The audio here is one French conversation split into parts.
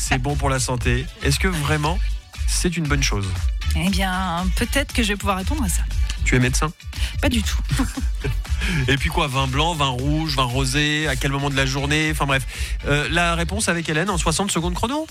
c'est bon pour la santé. Est-ce que vraiment c'est une bonne chose ? Eh bien, peut-être que je vais pouvoir répondre à ça. Tu es médecin ? Pas du tout. Et puis quoi, vin blanc, vin rouge, vin rosé, à quel moment de la journée ? Enfin bref, la réponse avec Hélène en 60 secondes chrono.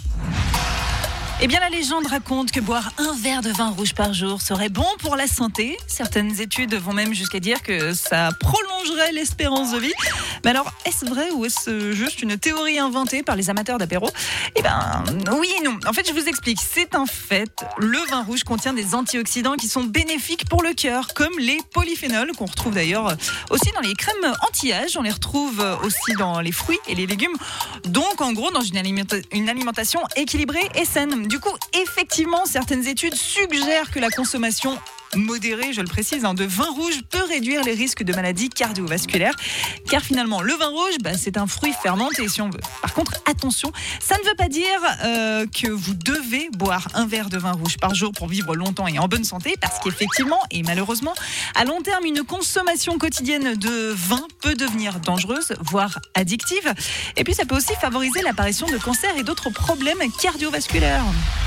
Eh bien, la légende raconte que boire un verre de vin rouge par jour serait bon pour la santé. Certaines études vont même jusqu'à dire que ça prolongerait l'espérance de vie. Mais alors, est-ce vrai ou est-ce juste une théorie inventée par les amateurs d'apéro ? Eh bien, oui et non. En fait, je vous explique. C'est un fait. Le vin rouge contient des antioxydants qui sont bénéfiques pour le cœur, comme les polyphénols, qu'on retrouve d'ailleurs aussi dans les crèmes anti-âge. On les retrouve aussi dans les fruits et les légumes. Donc, en gros, dans une alimentation équilibrée et saine. Du coup, effectivement, certaines études suggèrent que la consommation modérée, je le précise, de vin rouge peut réduire les risques de maladies cardiovasculaires. Car finalement, le vin rouge, c'est un fruit fermenté, si on veut. Par contre, attention, ça ne veut pas dire que vous devez boire un verre de vin rouge par jour pour vivre longtemps et en bonne santé, parce qu'effectivement, et malheureusement, à long terme, une consommation quotidienne de vin peut devenir dangereuse, voire addictive. Et puis, ça peut aussi favoriser l'apparition de cancers et d'autres problèmes cardiovasculaires.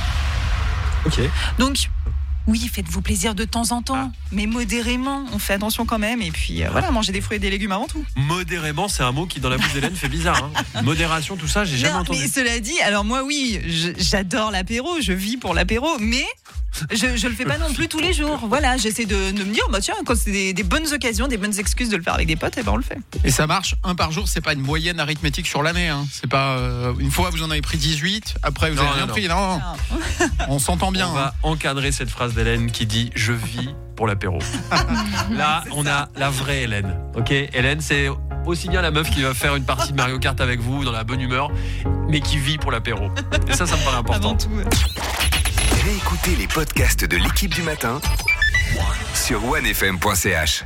Ok. Donc, oui, faites-vous plaisir de temps en temps, mais modérément. On fait attention quand même. Et puis, voilà, mangez des fruits et des légumes avant tout. Modérément, c'est un mot qui, dans la bouche d'Hélène, fait bizarre. Modération, tout ça, j'ai jamais entendu. Mais cela dit, alors moi, oui, j'adore l'apéro, je vis pour l'apéro, mais je le fais pas non plus tous les jours. Voilà, j'essaie de me dire, tiens, quand c'est des bonnes occasions, des bonnes excuses de le faire avec des potes, on le fait. Et ça marche, un par jour, c'est pas une moyenne arithmétique sur l'année. C'est pas une fois vous en avez pris 18, après vous avez rien pris. Non. On s'entend bien. On va encadrer cette phrase d'Hélène qui dit « Je vis pour l'apéro ». Là, on a la vraie Hélène. Ok, Hélène, c'est aussi bien la meuf qui va faire une partie de Mario Kart avec vous dans la bonne humeur, mais qui vit pour l'apéro. Et ça me paraît important. Avant tout. Réécoutez les podcasts de l'équipe du matin sur onefm.ch.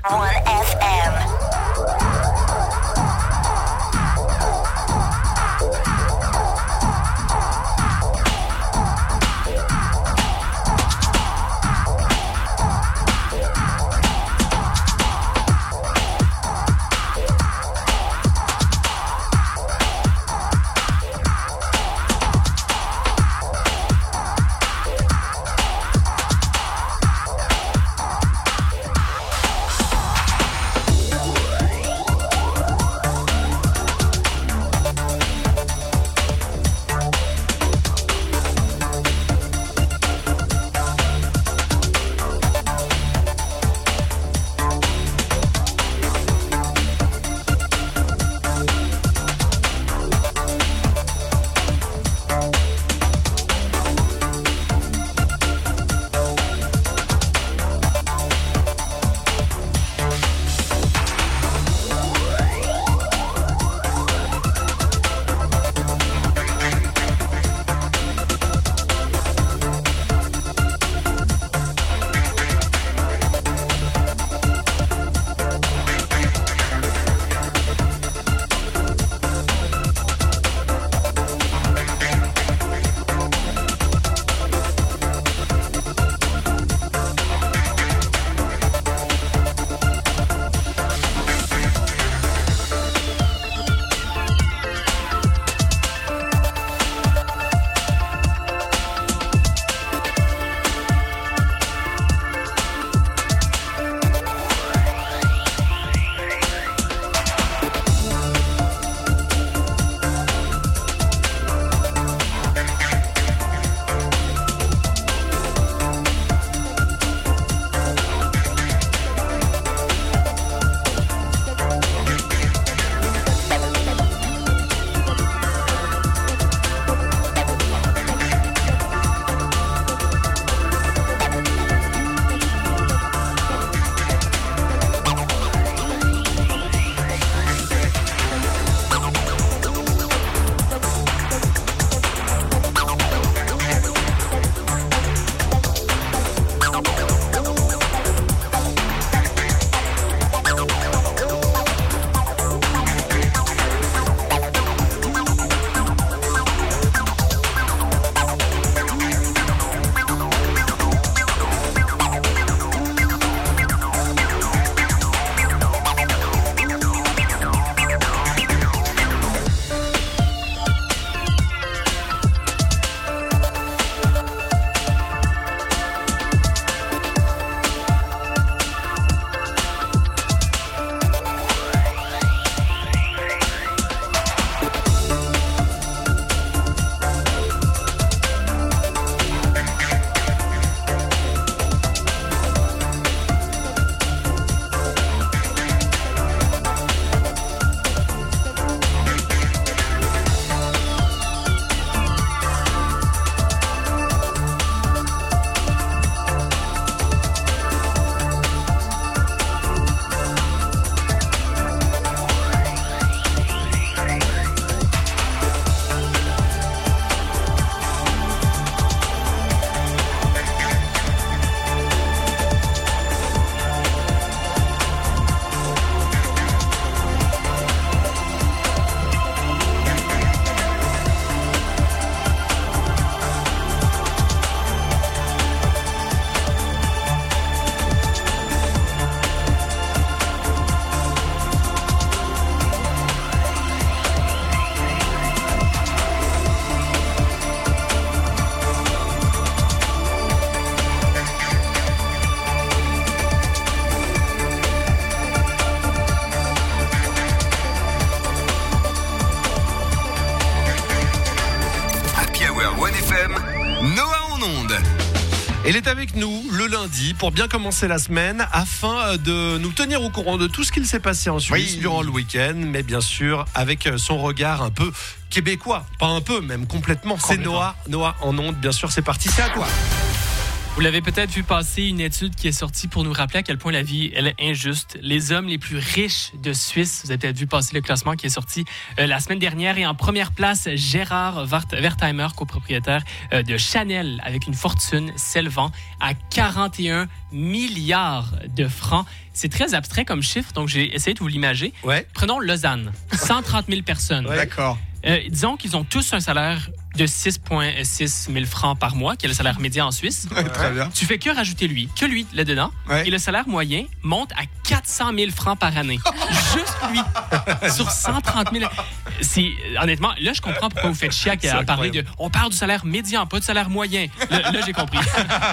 sur 1FM, Noah en onde. Elle est avec nous le lundi pour bien commencer la semaine afin de nous tenir au courant de tout ce qu'il s'est passé en Suisse durant le week-end, mais bien sûr avec son regard un peu québécois, pas un peu, même complètement. C'est Noah en onde, bien sûr, c'est parti, c'est à toi. Vous l'avez peut-être vu passer, une étude qui est sortie pour nous rappeler à quel point la vie elle est injuste. Les hommes les plus riches de Suisse, vous avez peut-être vu passer le classement qui est sorti la semaine dernière. Et en première place, Gérard Wertheimer, copropriétaire de Chanel, avec une fortune s'élevant à 41 milliards de francs. C'est très abstrait comme chiffre, donc j'ai essayé de vous l'imager. Ouais. Prenons Lausanne, 130 000 personnes. Ouais. D'accord. Disons qu'ils ont tous un salaire de 6,6 000 francs par mois, qui est le salaire médian en Suisse. Ouais, très bien. Tu fais que rajouter lui là-dedans. Ouais. Et le salaire moyen monte à 400 000 francs par année. Juste lui. Sur 130 000. Honnêtement, là, je comprends pourquoi vous faites chier à parler de... On parle du salaire médian, pas du salaire moyen. Là j'ai compris.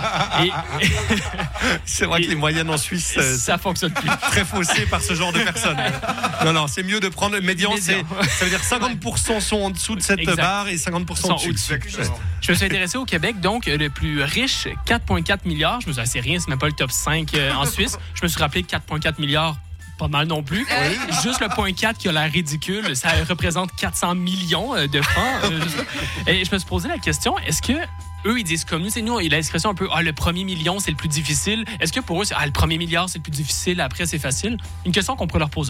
C'est vrai que les moyennes en Suisse... ça fonctionne plus. Très faussé par ce genre de personnes. Non, c'est mieux de prendre le médian. Ça veut dire 50% sont en dessous de cette barre et 50% au-dessus. Je me suis intéressé au Québec, donc le plus riche, 4,4 milliards. Je me suis dit, c'est rien, c'est même pas le top 5 en Suisse. Je me suis rappelé 4,4 milliards. Pas mal non plus. Juste le 0.4 qui a l'air ridicule, ça représente 400 millions de francs. Et je me suis posé la question, est-ce que eux, ils disent comme nous, c'est nous, il a l'expression un peu, le premier million, c'est le plus difficile. Est-ce que pour eux, c'est, le premier milliard, c'est le plus difficile, après, c'est facile? Une question qu'on pourrait leur poser.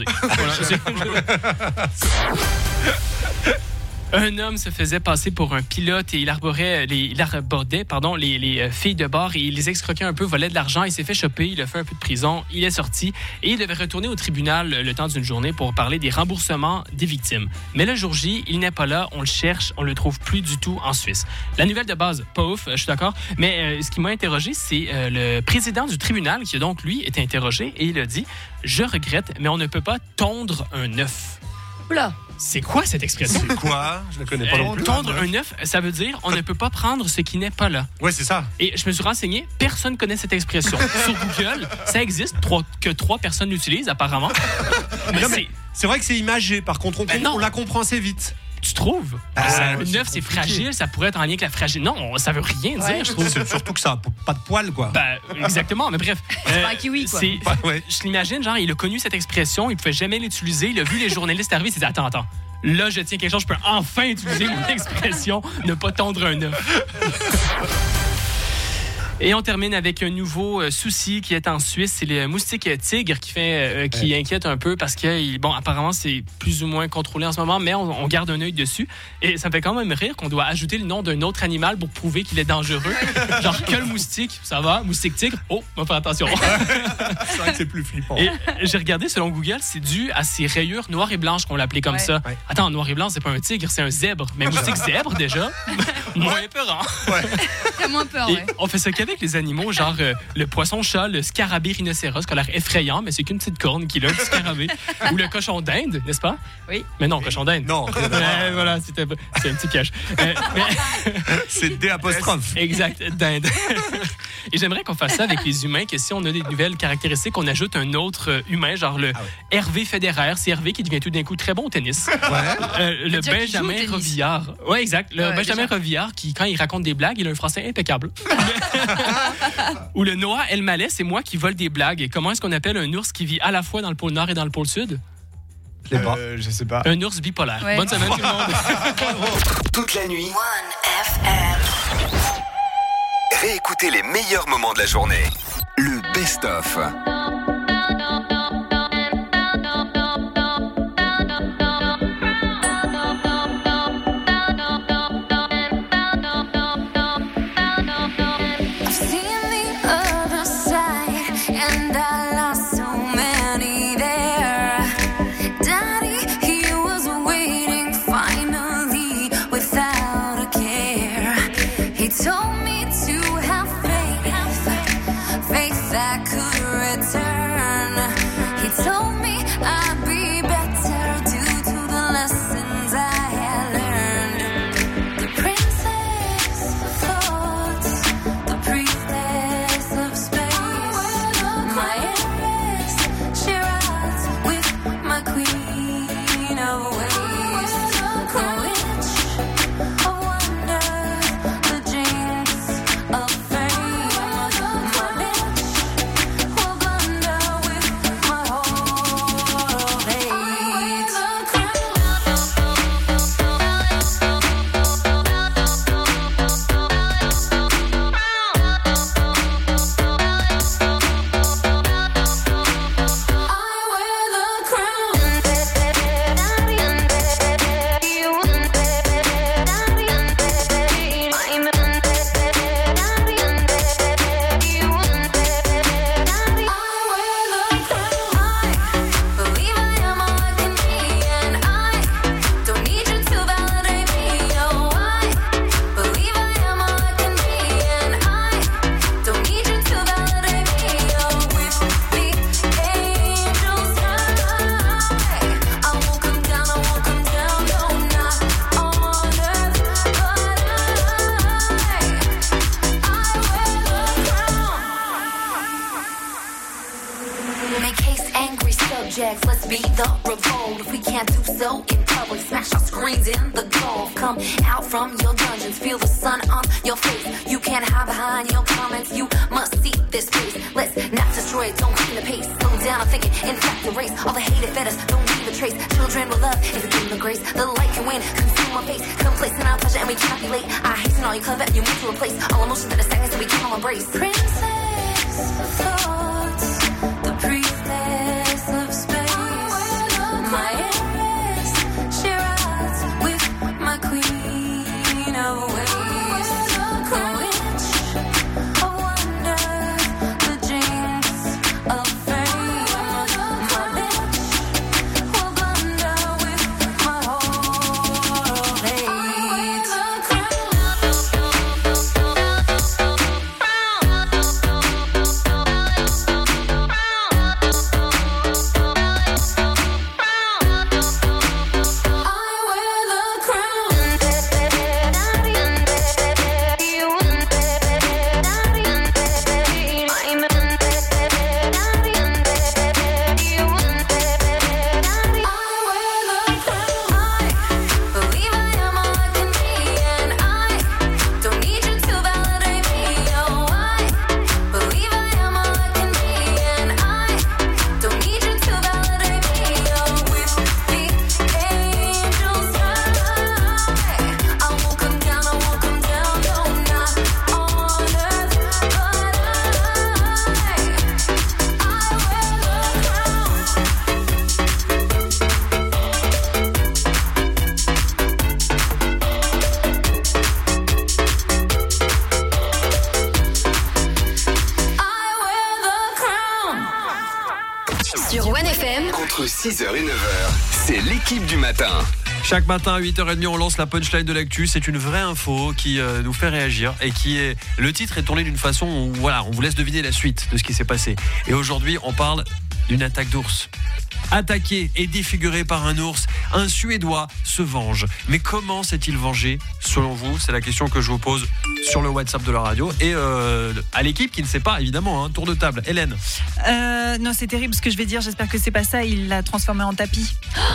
Un homme se faisait passer pour un pilote et il abordait les filles de bord et il les escroquait un peu, volait de l'argent. Il s'est fait choper, il a fait un peu de prison, il est sorti et il devait retourner au tribunal le temps d'une journée pour parler des remboursements des victimes. Mais le jour J, il n'est pas là, on le cherche, on le trouve plus du tout en Suisse. La nouvelle de base, pas ouf, je suis d'accord, mais ce qui m'a interrogé, c'est le président du tribunal qui a donc, lui, été interrogé et il a dit « Je regrette, mais on ne peut pas tondre un œuf. » Oula. C'est quoi cette expression? C'est quoi? Je ne la connais pas non plus. Tondre un œuf, ça veut dire on ne peut pas prendre ce qui n'est pas là. Ouais, c'est ça. Et je me suis renseigné, personne ne connaît cette expression. Sur Google, ça existe, que 3 personnes l'utilisent apparemment. Mais c'est vrai que c'est imagé, par contre, on la comprend assez vite. Tu trouves? Un œuf, c'est fragile, ça pourrait être en lien avec la fragilité. Non, ça veut rien dire, je trouve. C'est surtout que ça n'a pas de poils, quoi. Exactement, mais bref. C'est pas un kiwi, quoi. Je l'imagine, genre, il a connu cette expression, il pouvait jamais l'utiliser, il a vu les journalistes arriver, il s'est dit, attends. Là, je tiens quelque chose, je peux enfin utiliser mon expression, ne pas tondre un œuf. Et on termine avec un nouveau souci qui est en Suisse, c'est le moustique tigre qui inquiète un peu parce que apparemment c'est plus ou moins contrôlé en ce moment, mais on garde un œil dessus. Et ça me fait quand même rire qu'on doit ajouter le nom d'un autre animal pour prouver qu'il est dangereux. Genre que le moustique, ça va, moustique tigre, on va faire attention. C'est vrai que c'est plus flippant. Et j'ai regardé selon Google, c'est dû à ces rayures noires et blanches qu'on l'appelait comme ça. Ouais. Attends, noir et blanc, c'est pas un tigre, c'est un zèbre. Mais moustique zèbre déjà, moins épeurant. T'as moins peur, Et on fait ça avec les animaux, genre le poisson-chat, le scarabée rhinocéros, qui a l'air effrayant, mais c'est qu'une petite corne qu'il a, du scarabée. Ou le cochon d'Inde, n'est-ce pas? Oui. Mais non, cochon d'Inde. Non. Voilà, c'est un petit piège. C'est D'. Exact, d'Inde. Et j'aimerais qu'on fasse ça avec les humains, que si on a des nouvelles caractéristiques, on ajoute un autre humain, genre le Hervé Federer. C'est Hervé qui devient tout d'un coup très bon au tennis. Le Benjamin Revillard. Oui, exact. Le Benjamin Revillard, qui, quand il raconte des blagues, il a un français impeccable. Ou le Noah Elmaleh, c'est moi qui vole des blagues. Et comment est-ce qu'on appelle un ours qui vit à la fois dans le pôle Nord et dans le pôle Sud? Je sais pas. Un ours bipolaire. Ouais. Bonne semaine tout le monde. Toute la nuit. 1FM. Réécoutez les meilleurs moments de la journée. Le best-of. can't do so in public. Smash our screens in the gulf. Come out from your dungeons, feel the sun on your face. You can't hide behind your comments, you must see this face. Let's not destroy it, don't clean the pace. Slow down, I'm thinking, in fact, erase all the hate it fed us, don't leave a trace. Children will love if you give them the grace. The light can win, consume our face. Complacent our pleasure and we cannot be late. I hasten all you clever and you move to replace all emotions that are stagnant so we can all embrace. Princess of thoughts, the priestess of space. My heiress, she rides with my queen of ways. Sur One FM, entre 6h et 9h, c'est l'équipe du matin. Chaque matin à 8h30, on lance la punchline de l'actu. C'est une vraie info qui nous fait réagir et qui est... Le titre est tourné d'une façon où voilà, on vous laisse deviner la suite de ce qui s'est passé. Et aujourd'hui, on parle d'une attaque d'ours. Attaqué et défiguré par un ours, un Suédois se venge. Mais comment s'est-il vengé, selon vous? C'est la question que je vous pose sur le WhatsApp de la radio. Et à l'équipe qui ne sait pas, évidemment, hein, tour de table. Hélène. Non, c'est terrible ce que je vais dire. J'espère que c'est pas ça. Il l'a transformé en tapis.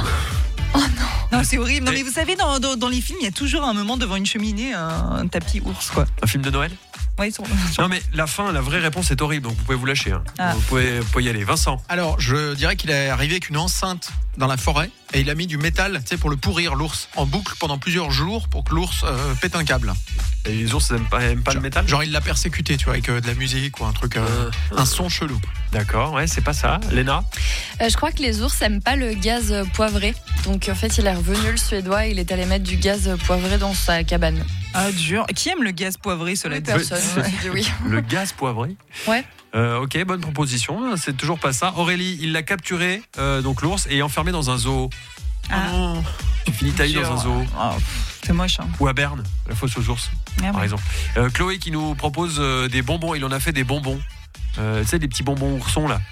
Oh non. Non, c'est horrible. Non, mais vous savez, dans les films, il y a toujours un moment devant une cheminée, un tapis ours, quoi. Un film de Noël? Ouais, ils sont... Non, mais la vraie réponse est horrible, donc vous pouvez vous lâcher. Hein. Ah. Vous pouvez y aller. Vincent. Alors, je dirais qu'il est arrivé avec une enceinte dans la forêt et il a mis du métal, tu sais, pour le pourrir, l'ours, en boucle pendant plusieurs jours pour que l'ours pète un câble. Et les ours n'aiment pas le métal? Genre, il l'a persécuté, tu vois, avec de la musique ou un truc, un son chelou. D'accord, ouais, c'est pas ça. Léna? Je crois que les ours aiment pas le gaz poivré. Donc, en fait, il est revenu, le Suédois, il est allé mettre du gaz poivré dans sa cabane. Ah, dur. Qui aime le gaz poivré, cela dit? Personne, oui. Le gaz poivré? Ouais. Ok, bonne proposition. C'est toujours pas ça. Aurélie, il l'a capturé, donc l'ours, et enfermé dans un zoo. Ah. Oh, tu finis ta vie dans un zoo. Oh, c'est moche. Hein. Ou à Berne, la fosse aux ours, par exemple. Chloé qui nous propose des bonbons. Il en a fait des bonbons. Tu sais, des petits bonbons oursons là.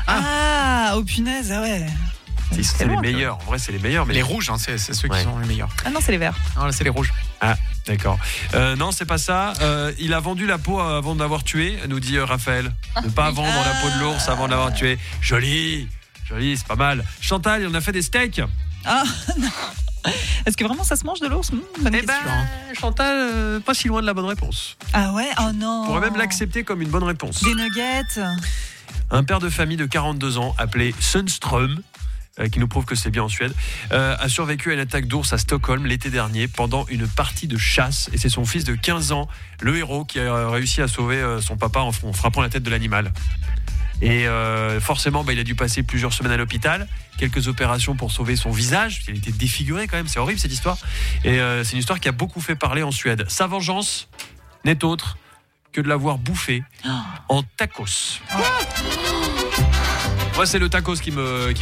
Ah, oh punaise, ah ouais. C'est les meilleurs. En vrai, c'est les meilleurs. Mais... Les rouges, hein, c'est ceux qui sont les meilleurs. Ah non, c'est les verts. Non, là, c'est les rouges. Ah, d'accord. Non, c'est pas ça. Il a vendu la peau avant de l'avoir tué, nous dit Raphaël. Ne pas vendre la peau de l'ours avant de l'avoir tué. Joli, c'est pas mal. Chantal, il en a fait des steaks. Ah non. Est-ce que vraiment ça se mange de l'ours? Chantal, pas si loin de la bonne réponse. Ah ouais? Oh non. On pourrait même l'accepter comme une bonne réponse. Des nuggets. Un père de famille de 42 ans appelé Sundström, qui nous prouve que c'est bien en Suède, a survécu à une attaque d'ours à Stockholm l'été dernier pendant une partie de chasse. Et c'est son fils de 15 ans, le héros, qui a réussi à sauver son papa en frappant la tête de l'animal. Et forcément, il a dû passer plusieurs semaines à l'hôpital, quelques opérations pour sauver son visage. Il était défiguré quand même, c'est horrible cette histoire. Et c'est une histoire qui a beaucoup fait parler en Suède. Sa vengeance n'est autre que de l'avoir bouffé en tacos. Moi, c'est le tacos qui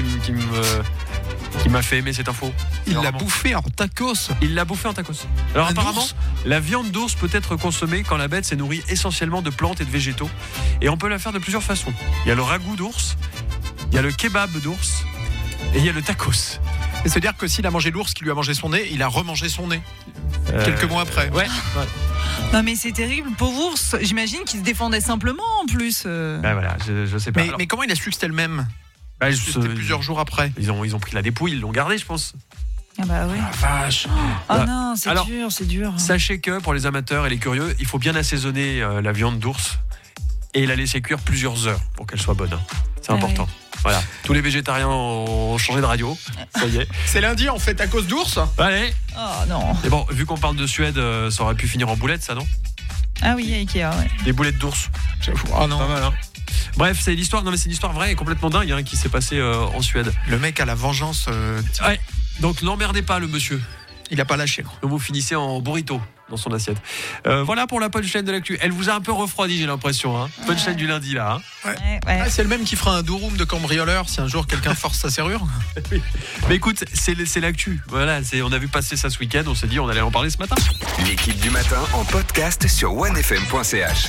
m'a fait aimer cette info. Il l'a bouffé en tacos. Il l'a bouffé en tacos. Alors apparemment, la viande d'ours peut être consommée quand la bête s'est nourrie essentiellement de plantes et de végétaux. Et on peut la faire de plusieurs façons. Il y a le ragoût d'ours, il y a le kebab d'ours et il y a le tacos. Et c'est-à-dire que s'il a mangé l'ours qui lui a mangé son nez, il a remangé son nez. Quelques mois après. Ouais. Non mais c'est terrible, pauvre ours. J'imagine qu'il se défendait simplement en plus. Ben voilà, je sais pas. Mais comment il a su que c'était le même? Bah, C'était plusieurs jours après. Ils ont pris la dépouille, ils l'ont gardée, je pense. Ah bah oui. Vache. Oh non, c'est Alors, dur, c'est dur. Sachez que pour les amateurs et les curieux, il faut bien assaisonner la viande d'ours et la laisser cuire plusieurs heures pour qu'elle soit bonne. C'est important. Voilà. Tous les végétariens ont changé de radio. Ça y est. C'est lundi en fait à cause d'ours. Allez. Oh non. Et bon, vu qu'on parle de Suède, ça aurait pu finir en boulettes, ça, non? Ah oui, Ikea, ouais. Des boulettes d'ours. J'avoue. Ah non. Pas mal, hein. Bref, c'est l'histoire. Non, mais c'est une histoire vraie et complètement dingue hein, qui s'est passée en Suède. Le mec a la vengeance. Ouais. Donc n'emmerdez pas le monsieur. Il a pas lâché. Donc vous finissez en burrito dans son assiette. Voilà pour la punchline de l'actu. Elle vous a un peu refroidi, j'ai l'impression. Hein. Punchline du lundi là. Hein. Ouais. Ah, c'est le même qui fera un douroum de cambrioleur si un jour quelqu'un force sa serrure. Oui. Mais écoute, c'est l'actu. Voilà, on a vu passer ça ce week-end. On s'est dit on allait en parler ce matin. L'équipe du matin en podcast sur onefm.ch.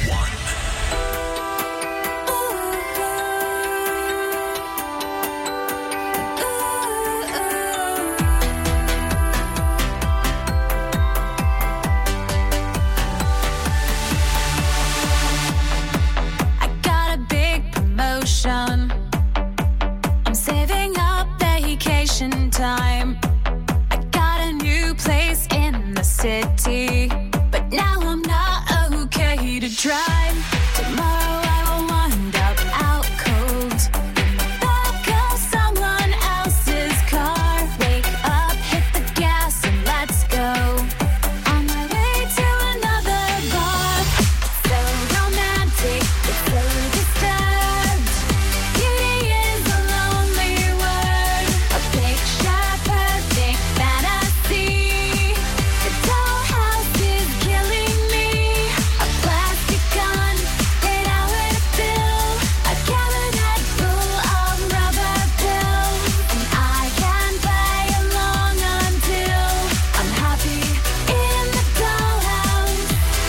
I'm saving up vacation time. I got a new place in the city, but now I'm not okay to drive. Tomorrow I will wind up out cold in the back of someone else's car. Wake up, hit the gas and let's go. On my way to another bar. So romantic, it's so disturbed. Beauty is a lonely word, a picture perfect fantasy. The dollhouse is killing me. A plastic gun, an hour to fill. A cabinet full of rubber pills, and I can play along until I'm happy in the dollhouse.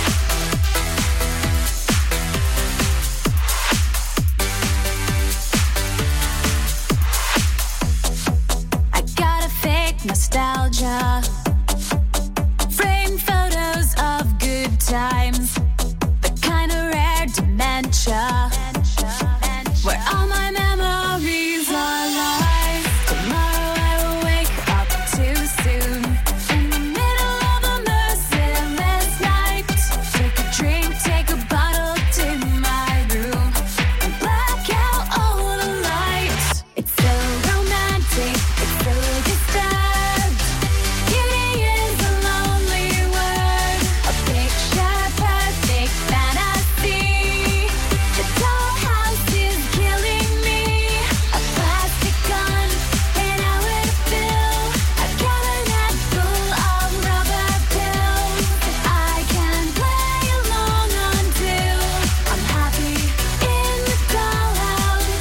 I got a fake nostalgia, framed photos of good times, the kind of rare dementia, where all my memories are lies. Tomorrow I will wake up too soon, in the middle of a merciless night. Take a drink, take a bottle to my room, and black out all the lights. It's so romantic, it's so disturbed. Beauty is a lonely word, a picture perfect fantasy. The dollhouse is killing me. A plastic gun, an hour to fill. A cabinet full of rubber pills. I can play along until I'm happy in the dollhouse.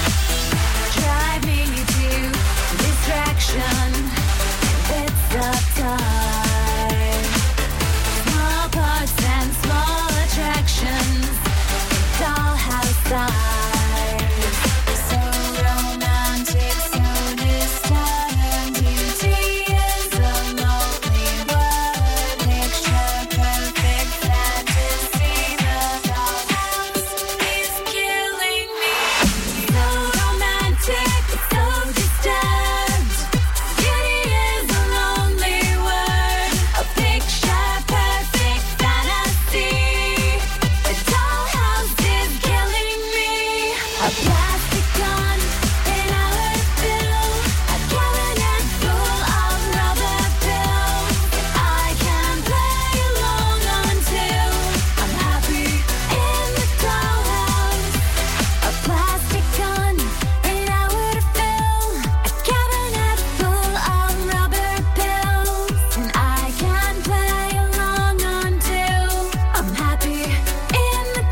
Drive me to distraction, bits of time. Small parts and small attractions, dollhouse size. So romantic, so disturbed. Beauty is a lonely word, picture perfect fantasy. The dollhouse is killing me. So romantic, so disturbed. Beauty is a lonely word, a picture perfect fantasy. The dollhouse is killing me. A plastic gun, an hour to fill. A cabinet full of rubber pills. I can play along until I'm happy in the dollhouse. A plastic gun, an hour to fill. A cabinet full of rubber pills, and I can play along until I'm happy in the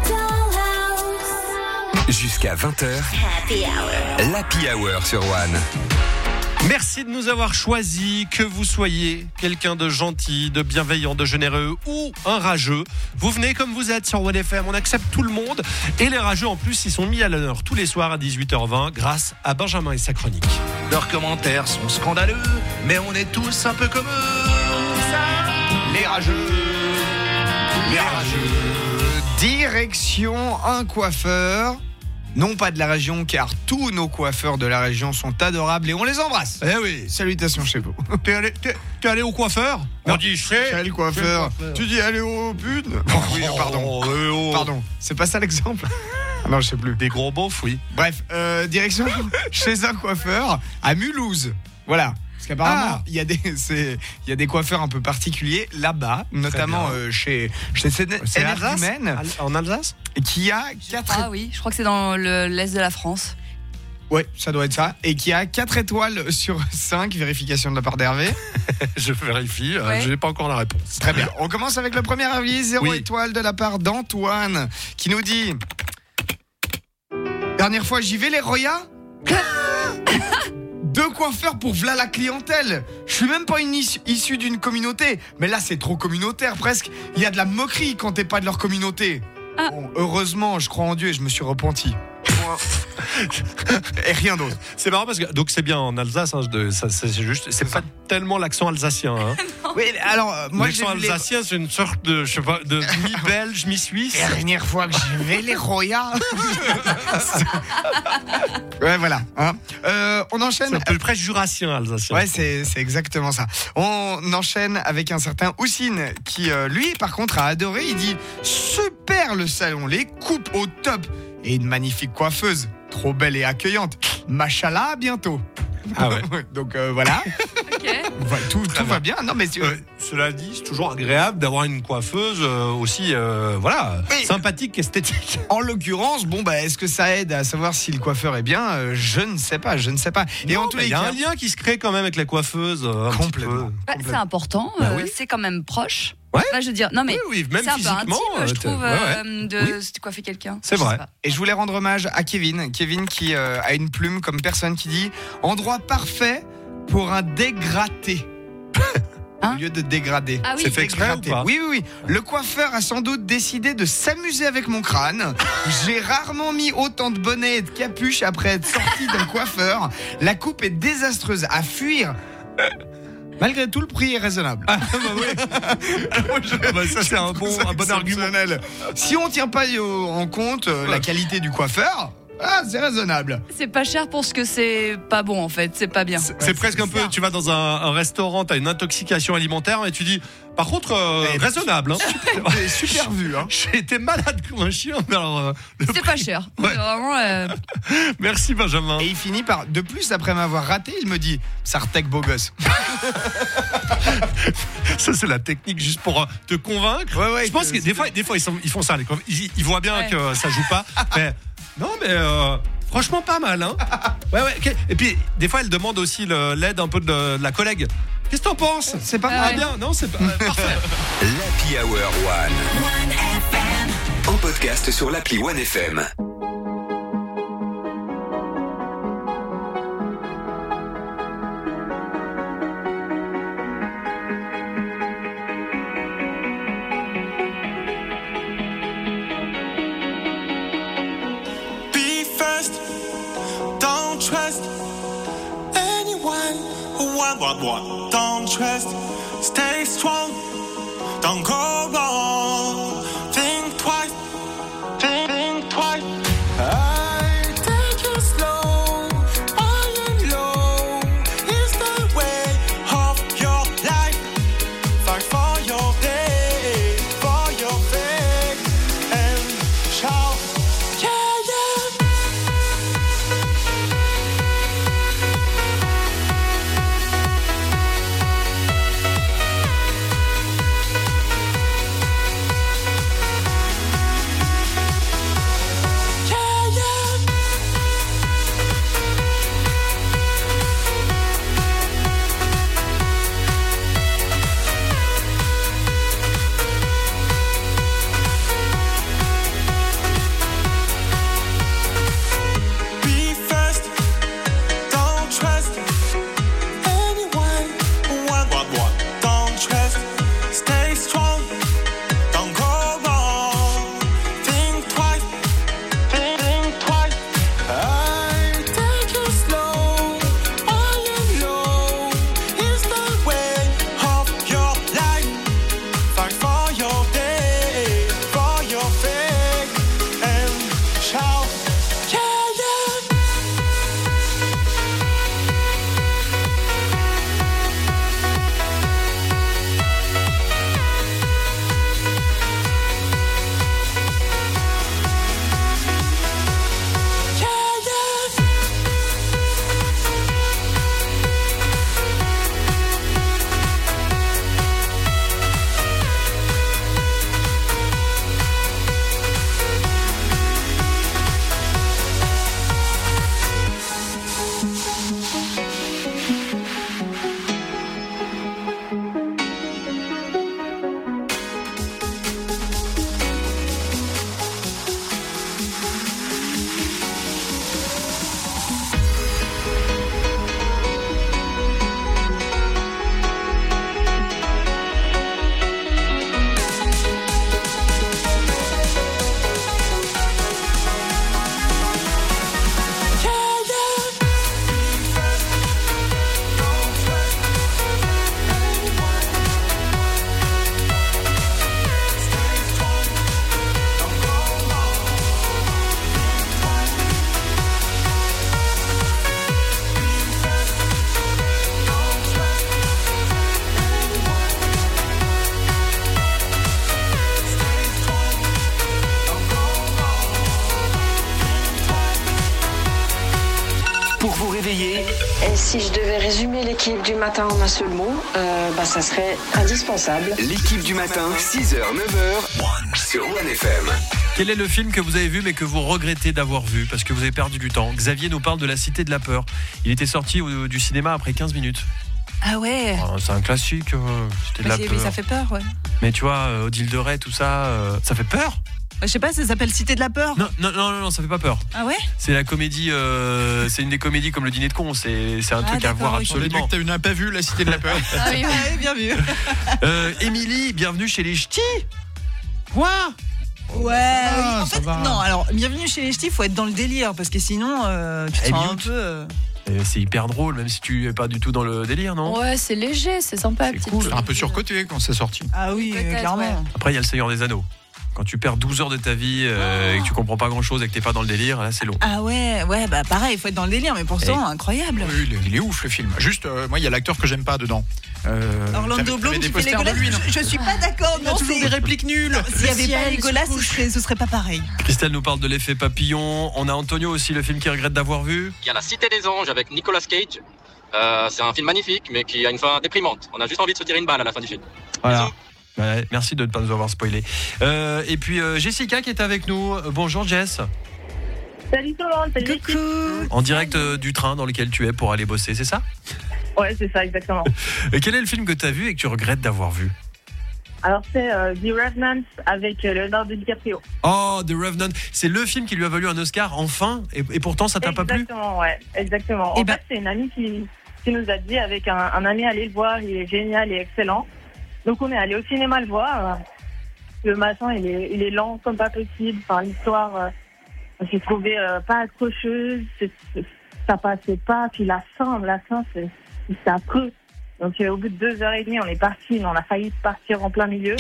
dollhouse. Jusqu'à 20h, l'Happy Hour sur One. Merci de nous avoir choisis, que vous soyez quelqu'un de gentil, de bienveillant, de généreux ou un rageux. Vous venez comme vous êtes sur OneFM, on accepte tout le monde. Et les rageux en plus, ils sont mis à l'honneur tous les soirs à 18h20 grâce à Benjamin et sa chronique. Leurs commentaires sont scandaleux, mais on est tous un peu comme eux. Les rageux. Les rageux. Direction un coiffeur non pas de la région, car tous nos coiffeurs de la région sont adorables et on les embrasse. Eh oui. Salutations chez vous. T'es allé au coiffeur? On dit chez le coiffeur. Tu dis aller au pute? Oui, pardon. Pardon, c'est pas ça l'exemple? Ah non, je sais plus. Des gros beaufs, oui. Bref, direction chez un coiffeur à Mulhouse. Voilà. Parce qu'apparemment, il y a des coiffeurs un peu particuliers là-bas, notamment chez C'est Alsace, en Alsace, qui a 4 Ah oui, je crois que c'est dans l'est de la France. Ouais, ça doit être ça. Et qui a 4 étoiles sur 5, vérification de la part d'Hervé. Je vérifie, Ouais. je n'ai pas encore la réponse. Très bien. On commence avec le premier avis, 0 Oui. étoile de la part d'Antoine, qui nous dit: dernière fois, j'y vais les Roya. 2 coiffeurs pour v'là la clientèle. Je suis même pas issu d'une communauté. Mais là, c'est trop communautaire presque. Il y a de la moquerie quand t'es pas de leur communauté. Ah. Bon, heureusement, je crois en Dieu et je me suis repenti. Et rien d'autre. C'est marrant parce que donc c'est bien en Alsace, hein, c'est juste, c'est pas tellement l'accent alsacien. Hein. Oui, alors moi L'accent j'ai vu les... alsacien, c'est une sorte de, je sais pas, de mi-belge, mi-suisse. Dernière fois que j'y vais les Roya. Ouais, voilà. Hein. On enchaîne. C'est un peu presque jurassien alsacien. Ouais, c'est exactement ça. On enchaîne avec un certain Houssine qui, lui, par contre, a adoré. Il dit: super le salon, les coupes au top et une magnifique coiffeuse, trop belle et accueillante. Machallah, à bientôt. Ah ouais. Donc voilà. Ok. Voilà, tout va bien. Non mais Cela dit, c'est toujours agréable d'avoir une coiffeuse aussi, voilà, Oui. sympathique, esthétique. en l'occurrence, bon bah, est-ce que ça aide à savoir si le coiffeur est bien? Je ne sais pas. Et en tous les il y a cas, un lien qui se crée quand même avec la coiffeuse. Un petit complètement. Bah, c'est important, Bah oui. c'est quand même proche. Ouais. Là, je veux dire, non mais Oui, même c'est un peu physiquement, intime, je trouve, ouais. de coiffer quelqu'un. C'est Je sais vrai. pas. Et je voulais rendre hommage à Kevin qui a une plume comme personne, qui dit: endroit parfait pour un dégradé. Hein? Au lieu de dégrader. Ah oui. C'est fait exprès Dégradé. ou pas? Oui. Le coiffeur a sans doute décidé de s'amuser avec mon crâne. J'ai rarement mis autant de bonnets et de capuches après être sorti d'un coiffeur. La coupe est désastreuse, à fuir. Malgré tout, le prix est raisonnable. Ah bah oui. Ça c'est un bon argument. Exceptionnel. Si on tient pas en compte la qualité du coiffeur, c'est raisonnable. C'est pas cher pour ce que c'est pas bon en fait, c'est pas bien. C'est presque un peu, tu vas dans un restaurant, t'as une intoxication alimentaire et tu dis, par contre, raisonnable. Hein. Super vu. Hein. J'ai été malade comme un chien, mais alors. C'est pas cher. Ouais. C'est vraiment. Merci Benjamin. Et il finit par, de plus, après m'avoir raté, il me dit: Sartek beau gosse. Ça c'est la technique juste pour te convaincre. Ouais, Je pense que des fois ils font ça. Ils voient bien Ouais. que ça joue pas. Mais non, mais franchement pas mal. Hein. Ouais. Et puis des fois elle demande aussi l'aide un peu de la collègue. Qu'est-ce que t'en penses? C'est pas Ah mal. ouais. Bien, non, c'est pas parfait. l'Happy Hour One. En podcast sur l'appli One FM. Be first, don't trust anyone. What? Don't trust, stay strong, don't go wrong. Think twice, think twice. I take it slow, high and low. Is the way of your life. Fight for your day, for your faith, and shout, yeah. éveillé. Et si je devais résumer l'équipe du matin en un seul mot, ça serait indispensable. L'équipe du matin, 6h, 9h, sur OneFM. Quel est le film que vous avez vu mais que vous regrettez d'avoir vu parce que vous avez perdu du temps? Xavier nous parle de La Cité de la Peur. Il était sorti du cinéma après 15 minutes. Ah ouais. C'est un classique, Cité de la Peur. Ça fait peur, ouais. Mais tu vois, Odile de Rey, tout ça, ça fait peur? Je sais pas, ça s'appelle Cité de la Peur. Non, ça fait pas peur. Ah ouais? C'est la comédie, c'est une des comédies comme Le Dîner de Cons. C'est un truc à voir absolument. Tu n'as pas vu La Cité de la Peur? Ah oui, bien vu. Émilie, bienvenue chez les Ch'tis. Quoi? Ouais, en fait, non, alors, bienvenue chez les Ch'tis, faut être dans le délire, parce que sinon, tu te sens un peu... C'est hyper drôle, même si tu es pas du tout dans le délire, non? Ouais, c'est léger, c'est sympa. C'est cool. C'est un peu surcoté quand c'est sorti. Ah oui, clairement. Ouais. Après, il y a Le Seigneur des Anneaux. Quand tu perds 12 heures de ta vie et que tu comprends pas grand chose et que t'es pas dans le délire, là c'est long. Ah ouais, bah pareil, il faut être dans le délire, mais pourtant, incroyable. Oui, il est ouf le film. Juste, moi, il y a l'acteur que j'aime pas dedans. Orlando Bloom qui fait Legolas. Je suis pas d'accord. Il a toujours des répliques nulles. S'il y avait pas Legolas, ce serait pas pareil. Christelle nous parle de L'Effet Papillon. On a Antonio aussi, le film qu'il regrette d'avoir vu. Il y a La Cité des Anges avec Nicolas Cage. C'est un film magnifique, mais qui a une fin déprimante. On a juste envie de se tirer une balle à la fin du film. Voilà. Ouais, merci de ne pas nous avoir spoilé. Et puis Jessica qui est avec nous. Bonjour Jess. Salut tout le monde, salut. Coucou. En direct du train dans lequel tu es pour aller bosser, c'est ça? Ouais, c'est ça, exactement. Et quel est le film que tu as vu et que tu regrettes d'avoir vu? Alors c'est The Revenant avec Leonardo DiCaprio. Oh, The Revenant, c'est le film qui lui a valu un Oscar enfin, et pourtant ça t'a pas plu? Exactement, ouais, exactement. En fait, c'est une amie qui nous a dit avec un ami, allez le voir, il est génial et excellent. Donc on est allé au cinéma le voir. Le matin, il est lent comme pas possible. Enfin, l'histoire, j'ai trouvé pas accrocheuse, ça passait pas. Puis la fin, c'est affreux. Donc au bout de 2h30, on est parti, mais on a failli partir en plein milieu.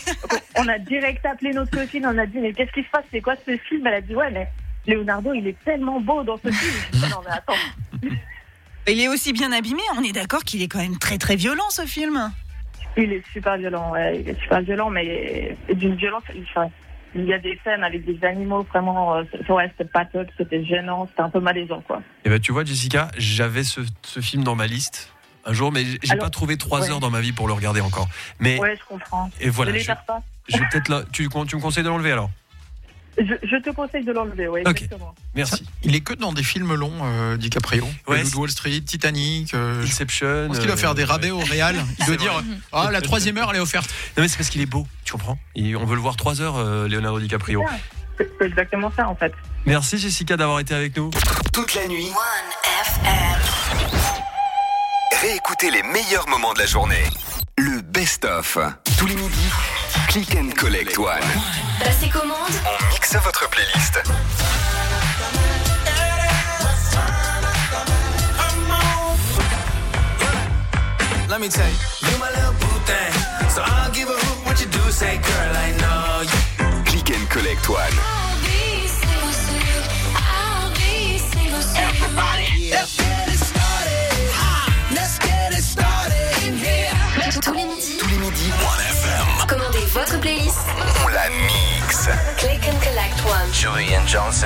On a direct appelé notre copine, on a dit mais qu'est-ce qui se passe, c'est quoi ce film? Elle a dit ouais mais Leonardo il est tellement beau dans ce film. Je dis, non mais attends. Il est aussi bien abîmé, on est d'accord qu'il est quand même très très violent ce film. Il est super violent, ouais. Il est super violent, mais d'une violence. Il y a des scènes avec des animaux, vraiment. Ouais, c'était pas top, c'était gênant, c'était un peu malaisant, quoi. Et ben tu vois, Jessica, j'avais ce film dans ma liste un jour, mais j'ai pas trouvé 3 heures dans ma vie pour le regarder encore. Mais ouais, je comprends. Et voilà. Ne les perds pas. Je vais peut-être là. Tu me conseilles de l'enlever alors? Je te conseille de l'enlever, oui, exactement. Merci. Il est que dans des films longs, DiCaprio. Ouais, Wall Street, Titanic, Inception. Parce qu'il doit faire des rabais au Real. Il doit dire la 3e heure elle est offerte. Non mais c'est parce qu'il est beau, tu comprends? On veut le voir 3 heures, Leonardo DiCaprio. C'est exactement ça en fait. Merci Jessica d'avoir été avec nous. Toute la nuit. OneFM. Réécoutez les meilleurs moments de la journée. Le best-of. Tous les midis. Click and Collect One. Passez commande. On mixe votre playlist. Let me tell you, you my little boo thing. So I'll give a hoot what you do, say girl, I know you. Click and Collect One. Everybody, let's get it started. Let's get it started in here. Tous les midis. Tous les midis. OneFM. Commandez votre playlist. On la mixe. Click and Collect One. Julian Johnson.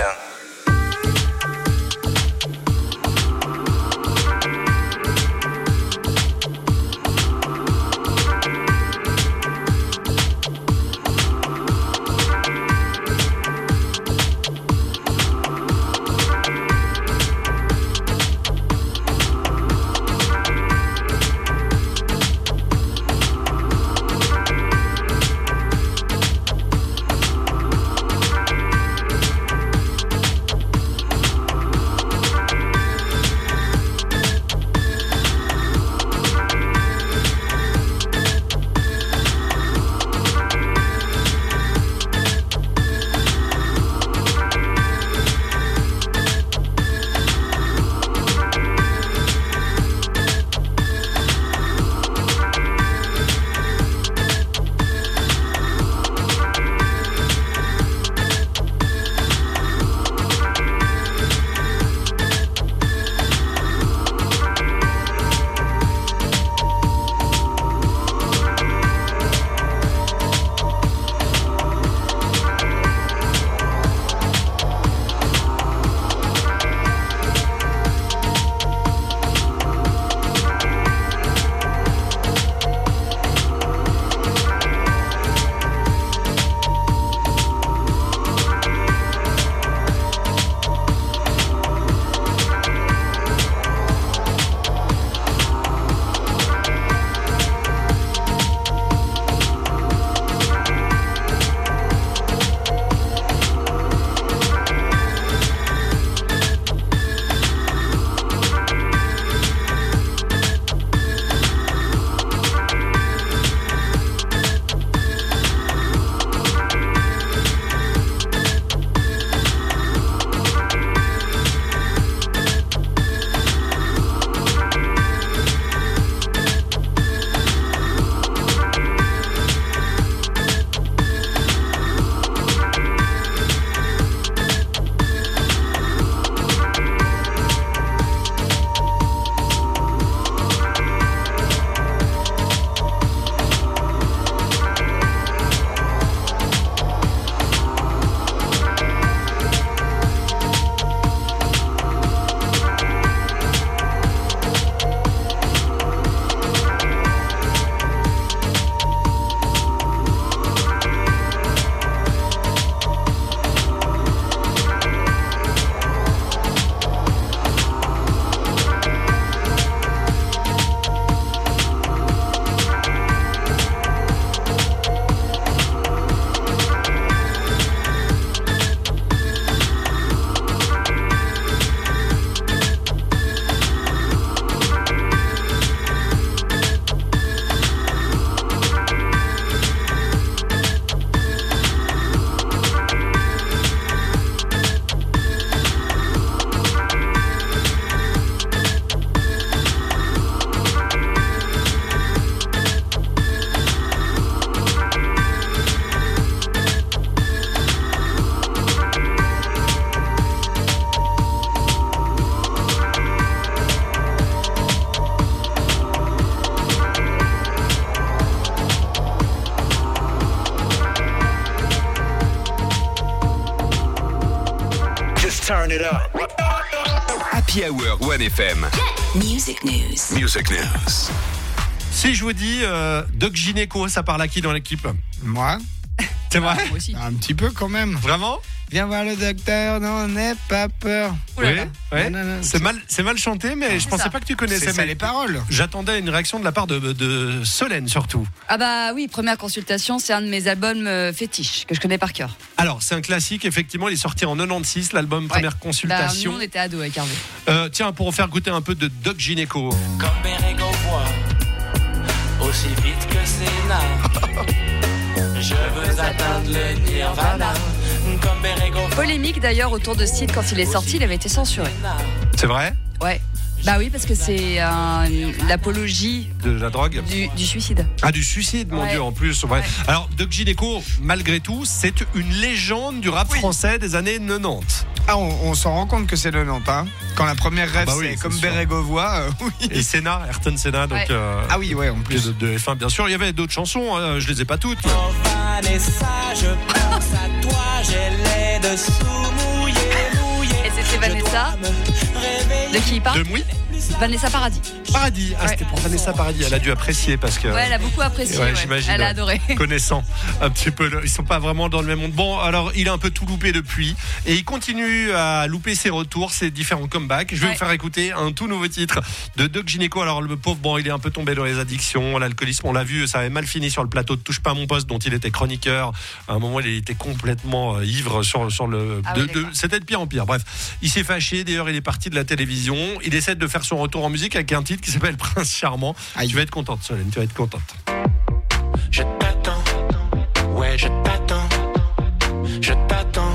Turn it up. Happy Hour 1FM. Music News. Music News. Si je vous dis Doc Gynéco, ça parle à qui dans l'équipe? Moi. C'est vrai? Moi aussi. Un petit peu quand même. Vraiment? Viens voir le docteur, non, n'aie pas peur. Oui, ouais. Non. C'est mal chanté, mais je pensais pas que tu connaissais. C'est ça les paroles. J'attendais une réaction de la part de Solène surtout. Ah bah oui, première consultation, c'est un de mes albums fétiches que je connais par cœur. Alors c'est un classique, effectivement, il est sorti en 96, l'album Première Consultation. Bah, nous on était ados avec Hervé. Tiens, pour en faire goûter un peu de Doc Gynéco. Comme Bérégo voit, aussi vite que Sénat. Je veux atteindre le Nirvana. Comme Bérégo. Polémique d'ailleurs autour de ce titre quand il est sorti, il avait été censuré. C'est vrai? Ouais. Bah oui, parce que c'est l'apologie de la drogue, du suicide. Ah, du suicide, mon Dieu, en plus. Ouais. Alors, Doc Gynéco, malgré tout, c'est une légende du rap français des années 90. Ah, on s'en rend compte que c'est le 90, hein. Quand la première rêve, c'est comme Bérégo voit, oui. Et Senna, Ayrton Senna, donc. Ah oui, ouais, en plus. De F1, bien sûr. Il y avait d'autres chansons, hein, je les ai pas toutes. Oh, Vanessa, je pense à toi, j'ai les dessous mouillés. Et c'était Vanessa. De qui il parle? De Moui. Vanessa Paradis. Paradis, c'était pour Vanessa Paradis. Elle a dû apprécier parce que. Ouais, elle a beaucoup apprécié. J'imagine. Elle a adoré. Connaissant un petit peu, ils sont pas vraiment dans le même monde. Bon, alors il a un peu tout loupé depuis et il continue à louper ses retours, ses différents comebacks. Je vais vous faire écouter un tout nouveau titre de Doc Gynéco. Alors le pauvre, bon, il est un peu tombé dans les addictions, l'alcoolisme, on l'a vu, ça avait mal fini sur le plateau de Touche pas à mon poste dont il était chroniqueur. À un moment, il était complètement ivre sur le. C'était de pire en pire. Bref, il s'est fâché. D'ailleurs, il est parti de la télévision. Il essaie de faire son retour en musique avec un titre qui s'appelle Prince Charmant. Tu vas être contente, Solène, tu vas être contente. Je t'attends, ouais, je t'attends, je t'attends.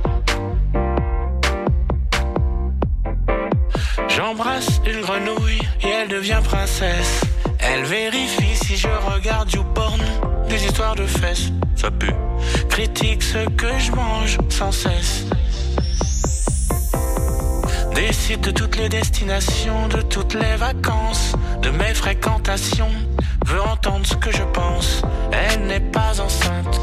J'embrasse une grenouille et elle devient princesse. Elle vérifie si je regarde YouPorn, des histoires de fesses, ça pue. Critique ce que je mange sans cesse. Décide de toutes les destinations, de toutes les vacances, de mes fréquentations. Veut entendre ce que je pense. Elle n'est pas enceinte.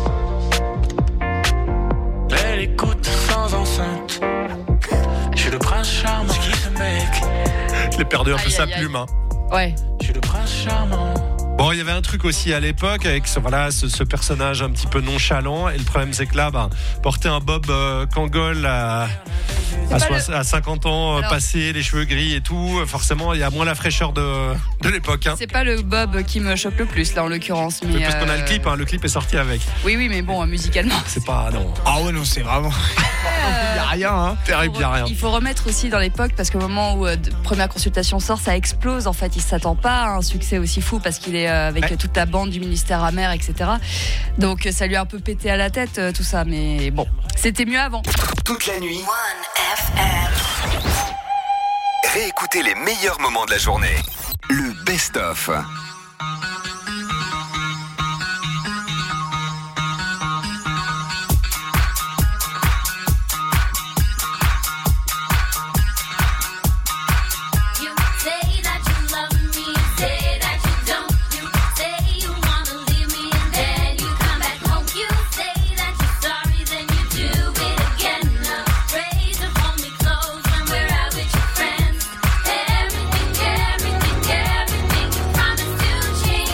Elle écoute sans enceinte. Je suis le prince charmant. C'est qui ce mec? Je l'ai perdu un peu sa plume. Hein. Ouais. Je suis le prince charmant. Bon, il y avait un truc aussi à l'époque avec ce personnage un petit peu nonchalant. Et le problème, c'est que là, porter un bob Kangol à 50 ans passé, les cheveux gris et tout, forcément, il y a moins la fraîcheur de l'époque. Hein. C'est pas le bob qui me choque le plus, là, en l'occurrence. Mais parce qu'on a le clip est sorti avec. Oui, mais bon, musicalement. C'est pas, non. Ah ouais, non, c'est vraiment. Il y a rien, hein. Terrible, il y a rien. Il faut remettre aussi dans l'époque, parce qu'au moment où Première Consultation sort, ça explose. En fait, il s'attend pas à un succès aussi fou, parce qu'il est avec toute la bande du ministère amer, etc. Donc, ça lui a un peu pété à la tête, tout ça. Mais bon, c'était mieux avant. Toute la nuit. 1FM. Réécoutez les meilleurs moments de la journée. Le best-of. Everything, promise to change.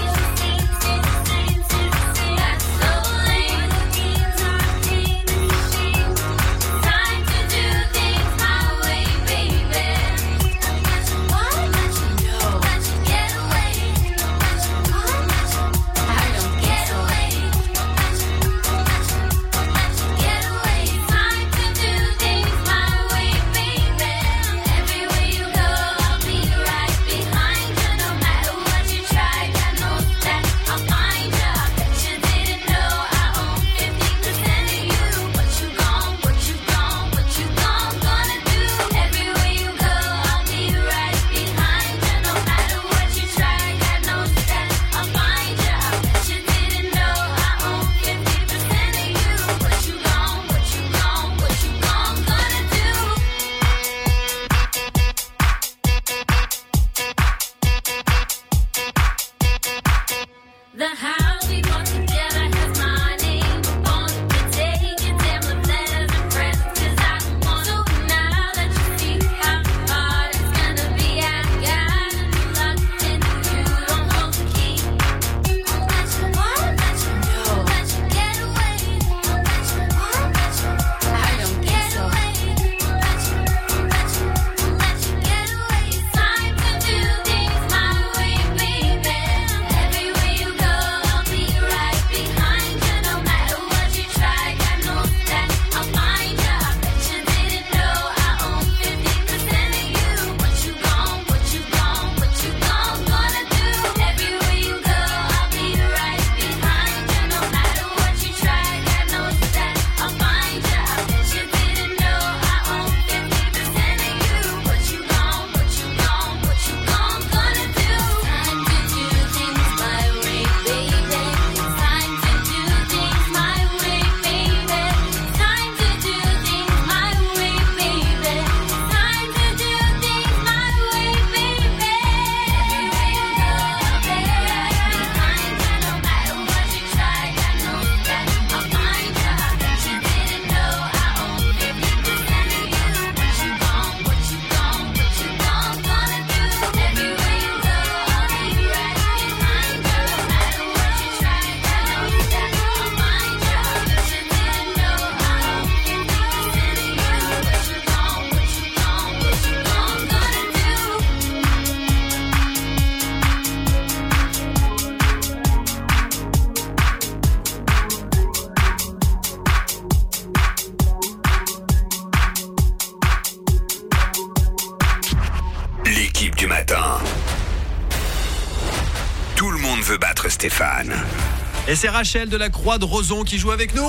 veut battre Stéphane. Et c'est Rachel de la Croix de Roson qui joue avec nous.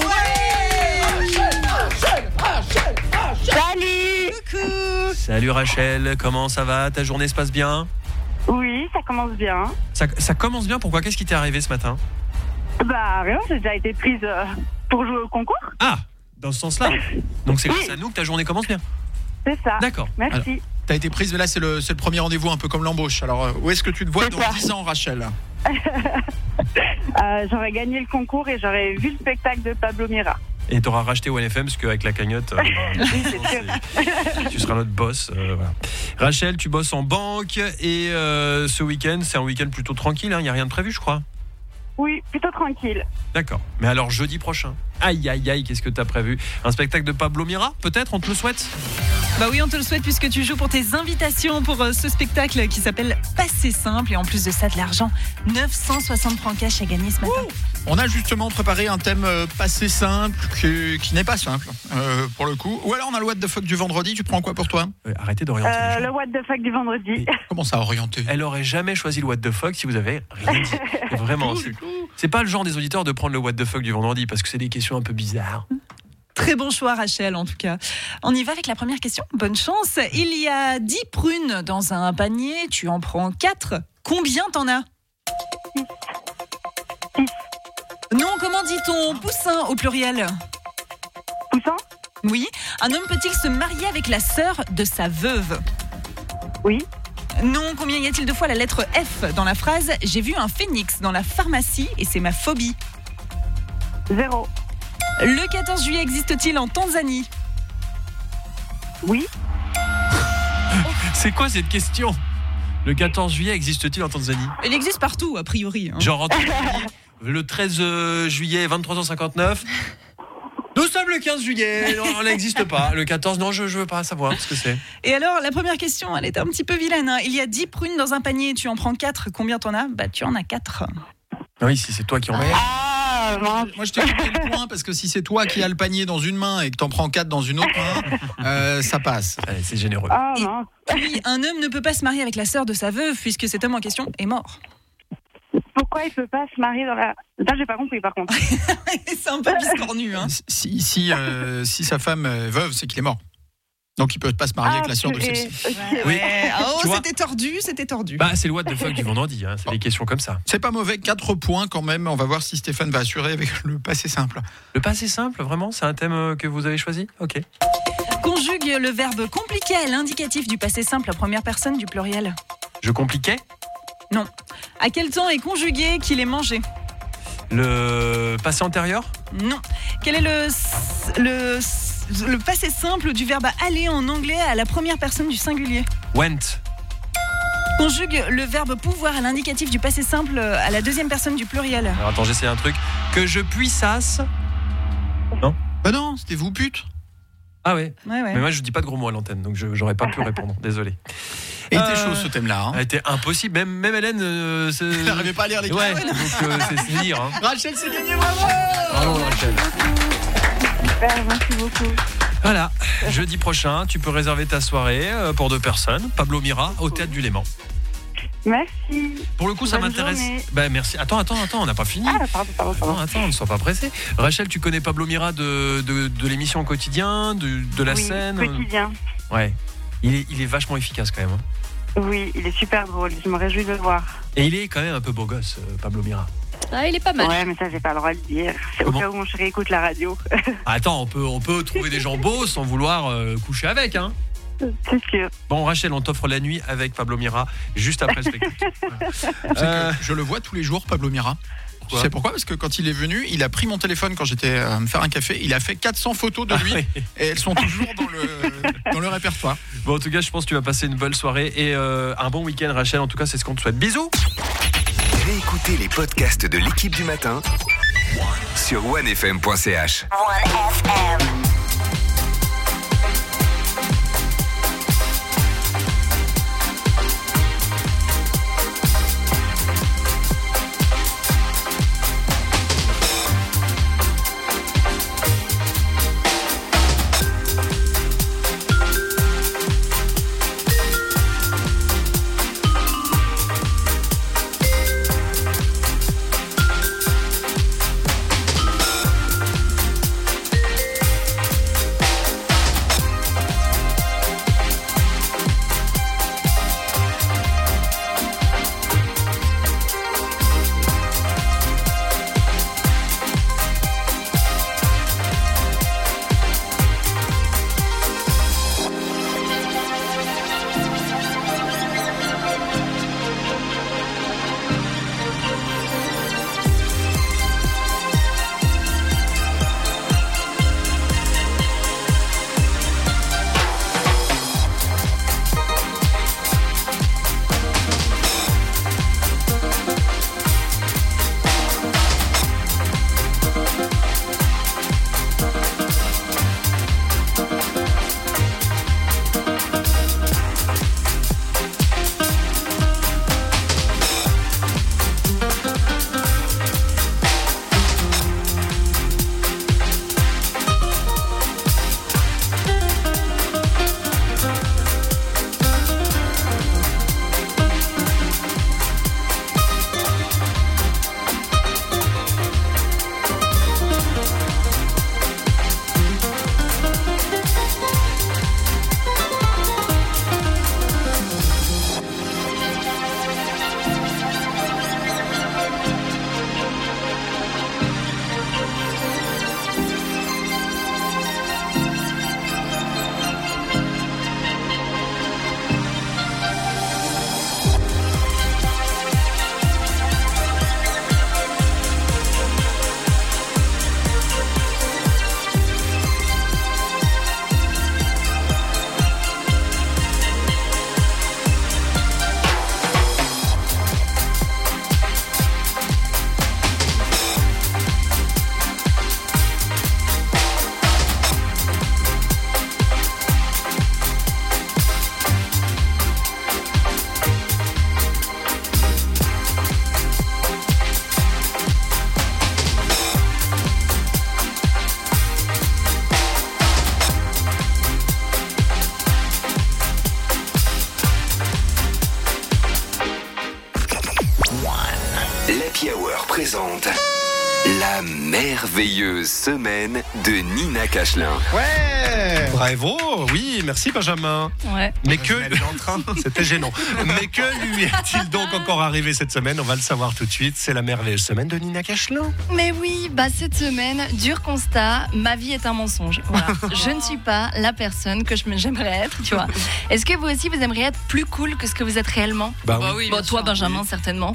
Salut. Coucou. Salut Rachel, comment ça va? Ta journée se passe bien? Oui, ça commence bien. Ça commence bien, pourquoi? Qu'est-ce qui t'est arrivé ce matin? Bah rien, j'ai déjà été prise pour jouer au concours. Ah, dans ce sens-là. Donc c'est grâce à nous que ta journée commence bien. C'est ça. D'accord. Merci. Alors, t'as été prise, mais là c'est le premier rendez-vous, un peu comme l'embauche. Alors où est-ce que tu te vois dans 10 ans, Rachel? J'aurais gagné le concours et j'aurais vu le spectacle de Pablo Mira. Et t'auras racheté OneFM parce qu'avec la cagnotte, tu seras notre boss. Voilà. Rachel, tu bosses en banque et ce week-end, c'est un week-end plutôt tranquille, il n'y a rien de prévu, je crois. Oui, plutôt tranquille. D'accord. Mais alors jeudi prochain, aïe aïe aïe, qu'est-ce que t'as prévu? Un spectacle de Pablo Mira, peut-être? On te le souhaite? Bah oui, on te le souhaite puisque tu joues pour tes invitations pour ce spectacle qui s'appelle Passer simple. Et en plus de ça, de l'argent, 960 francs cash à gagner ce matin. On a justement préparé un thème passé simple qui n'est pas simple pour le coup. Ou alors on a le what the fuck du vendredi. Tu prends quoi pour toi? Arrêtez d'orienter les gens. Le what the fuck du vendredi. Comment ça orienter? Elle aurait jamais choisi le what the fuck si vous avez rien dit. Vraiment, c'est pas le genre des auditeurs de prendre le what the fuck du vendredi parce que c'est des questions un peu bizarres. Très bon choix, Rachel, en tout cas. On y va avec la première question. Bonne chance. Il y a 10 prunes dans un panier. Tu en prends 4. Combien t'en as? 6. Non, comment dit-on poussin au pluriel? Poussin? Oui. Un homme peut-il se marier avec la sœur de sa veuve? Oui. Non, combien y a-t-il de fois la lettre F dans la phrase « J'ai vu un phénix dans la pharmacie et c'est ma phobie » 0. Le 14 juillet existe-t-il en Tanzanie? Oui. C'est quoi cette question? Le 14 juillet existe-t-il en Tanzanie? Il existe partout, a priori. Genre en Tanzanie, le 13 juillet, 23h59. Nous sommes le 15 juillet, non, elle n'existe pas. Le 14, non, je veux pas savoir ce que c'est. Et alors, la première question, elle est un petit peu vilaine. Hein. Il y a 10 prunes dans un panier, tu en prends 4. Combien t'en as? Bah, tu en as 4. Oui, si c'est toi qui en mets. Moi, je t'ai coupé le point parce que si c'est toi qui as le panier dans une main et que t'en prends 4 dans une autre main, ça passe. Allez, c'est généreux. Et puis, un homme ne peut pas se marier avec la sœur de sa veuve puisque cet homme en question est mort. Pourquoi il peut pas se marier dans la... Ça, j'ai pas compris, par contre. C'est un peu biscornu, hein. Si sa femme est veuve, c'est qu'il est mort. Donc il peut pas se marier avec la sœur de celle-ci. Oui. Oh, c'était tordu. Bah, c'est le what the fuck du vendredi, hein. C'est des questions comme ça. C'est pas mauvais, 4 points quand même. On va voir si Stéphane va assurer avec le passé simple. Le passé simple, vraiment? C'est un thème que vous avez choisi? Ok. Conjugue le verbe compliqué à l'indicatif du passé simple à première personne du pluriel. Je compliquais? Non. À quel temps est conjugué qu'il est mangé? Le passé antérieur? Non. Quel est le passé simple du verbe aller en anglais à la première personne du singulier? Went. Conjugue le verbe pouvoir à l'indicatif du passé simple à la deuxième personne du pluriel. Alors attends, j'essaie un truc. Que je puissasse. Non? Bah non, c'était vous pute. Ah ouais. Ouais. Mais moi je dis pas de gros mots à l'antenne, donc j'aurais pas pu répondre. Désolé. Et il était chaud ce thème-là. Hein. Elle était impossible. Même Hélène. Elle n'arrivait pas à lire les ouais, cartes. Donc c'est lire. Hein. Rachel, c'est gagné, bravo. Bravo Rachel. Super, merci beaucoup. Voilà. Jeudi prochain, tu peux réserver ta soirée pour 2 personnes. Pablo Mira au Théâtre du Léman. Merci. Pour le coup, ça Bonne m'intéresse. journée. Bah merci. Attends, on n'a pas fini. Ah, pardon. Attends, ne sois pas pressé. Rachel, tu connais Pablo Mira de l'émission au quotidien, de la scène? Quotidien. Ouais. Il est vachement efficace quand même. Hein. Oui, il est super drôle. Je me réjouis de le voir. Et il est quand même un peu beau gosse, Pablo Mira. Ah, il est pas mal. Ouais, mais ça, j'ai pas le droit de dire. C'est au cas où mon chéri écoute la radio. Attends, on peut trouver des gens beaux sans vouloir coucher avec, hein. C'est sûr. Bon, Rachel, on t'offre la nuit avec Pablo Mira juste après le spectacle. Je le vois tous les jours, Pablo Mira. Tu sais pourquoi? Parce que quand il est venu, il a pris mon téléphone quand j'étais à me faire un café. Il a fait 400 photos de lui et elles sont toujours dans le répertoire. Bon, en tout cas, je pense que tu vas passer une bonne soirée et un bon week-end, Rachel. En tout cas, c'est ce qu'on te souhaite. Bisous. Réécoutez les podcasts de l'équipe du matin sur onefm.ch. OneFM. merveilleuse semaine de Nina Cachelin. Ouais. Bravo. Oui, merci Benjamin. Ouais. Mais que c'était gênant. Mais que lui est-il donc encore arrivé cette semaine? On va le savoir tout de suite. C'est la merveilleuse semaine de Nina Cachelin. Mais oui, cette semaine, dur constat, ma vie est un mensonge. Voilà. Je ne suis pas la personne que j'aimerais être, tu vois. Est-ce que vous aussi, vous aimeriez être plus cool que ce que vous êtes réellement? Bah oui. Bon, toi, Benjamin, certainement.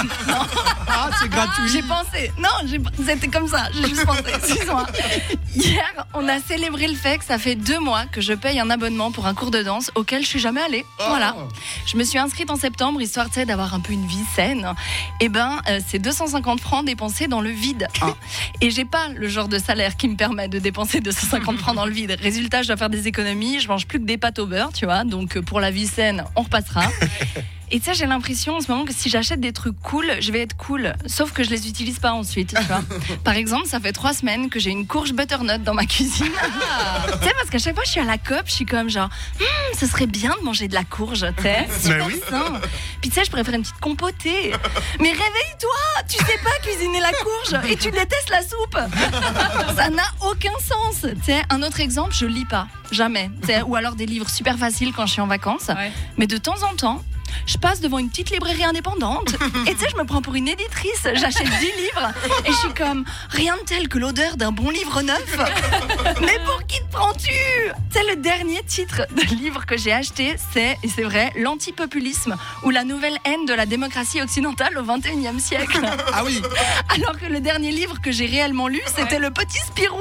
Ah, c'est gratuit. J'ai pensé. Non, c'était comme ça. J'ai juste pensé. Excuse-moi. Hier, on a célébré le fait que ça fait 2 mois que je paye un abonnement pour un cours de danse auquel je suis jamais allée. Voilà. Je me suis inscrite en septembre, histoire d'avoir un peu une vie saine. Et c'est 250 francs dépensés dans le vide. Et j'ai pas le genre de salaire qui me permet de dépenser 250 francs dans le vide. Résultat, je dois faire des économies. Je mange plus que des pâtes au beurre, tu vois. Donc, pour la vie saine, on repassera. Et tu sais, j'ai l'impression en ce moment que si j'achète des trucs cool, je vais être cool. Sauf que je les utilise pas ensuite, tu vois. Par exemple, ça fait 3 semaines que j'ai une courge butternut dans ma cuisine. Tu sais, parce qu'à chaque fois, je suis à la COP, je suis comme genre, ce serait bien de manger de la courge, tu sais. Super sain. Puis tu sais, je préfère une petite compotée. Mais réveille-toi, tu sais pas cuisiner la courge et tu détestes la soupe. Ça n'a aucun sens. Tu sais, un autre exemple, je lis pas. Jamais. T'sais, ou alors des livres super faciles quand je suis en vacances. Ouais. Mais de temps en temps, je passe devant une petite librairie indépendante et tu sais, je me prends pour une éditrice. J'achète 10 livres et je suis comme, rien de tel que l'odeur d'un bon livre neuf. Mais pour qui te prends-tu? Tu sais, le dernier titre de livre que j'ai acheté, c'est, et c'est vrai, L'antipopulisme ou la nouvelle haine de la démocratie occidentale au 21e siècle. Ah oui. Alors que le dernier livre que j'ai réellement lu, c'était Le Petit Spirou.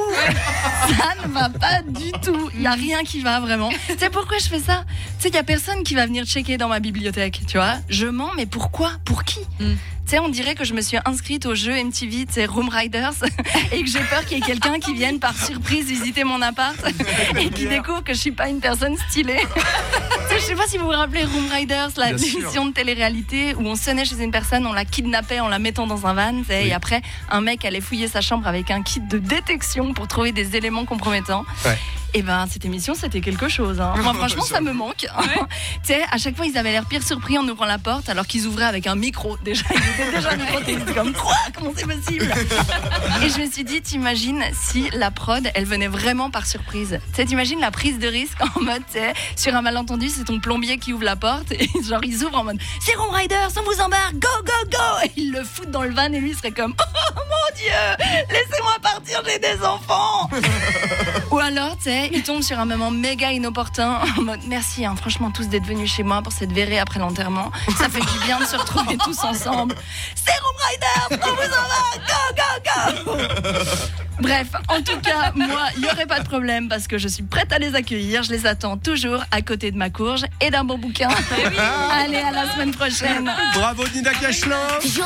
Ça ne va pas du tout. Il n'y a rien qui va vraiment. Tu sais pourquoi je fais ça? Tu sais, il n'y a personne qui va venir checker dans ma bibliothèque. Tu vois, je mens, mais pourquoi? Pour qui? Tu sais, on dirait que je me suis inscrite au jeu MTV, tu sais, Room Riders, et que j'ai peur qu'il y ait quelqu'un qui vienne par surprise visiter mon appart et qui découvre que je suis pas une personne stylée. Tu sais, je sais pas si vous vous rappelez Room Riders, l'émission de télé-réalité où on sonnait chez une personne, on la kidnappait en la mettant dans un van, tu sais, et après, un mec allait fouiller sa chambre avec un kit de détection pour trouver des éléments compromettants. Ouais. Et cette émission, c'était quelque chose. Hein. Moi, franchement, ça me manque. Ouais. Tu sais, à chaque fois, ils avaient l'air pire surpris en ouvrant la porte, alors qu'ils ouvraient avec un micro. Déjà, ils étaient déjà microtés. Ils étaient comme, quoi? Comment c'est possible? Et je me suis dit, t'imagines si la prod, elle venait vraiment par surprise. Tu sais, t'imagines la prise de risque en mode, tu sais, sur un malentendu, c'est ton plombier qui ouvre la porte et genre, ils ouvrent en mode, c'est Room Riders, on vous embarque, go, go, go! Et ils le foutent dans le van et lui, il serait comme, oh mon Dieu, laissez-moi partir, j'ai des enfants! Ou alors, tu sais, il tombe sur un moment méga inopportun en mode merci, hein, franchement, tous d'être venus chez moi pour cette verrée après l'enterrement. Ça fait du bien de se retrouver tous ensemble. C'est Room Riders, on vous en va, go, go, go! Bref, en tout cas, moi, il n'y aurait pas de problème parce que je suis prête à les accueillir. Je les attends toujours à côté de ma courge et d'un bon bouquin. Et oui. Allez, à la semaine prochaine. Bravo Nina Cachelin.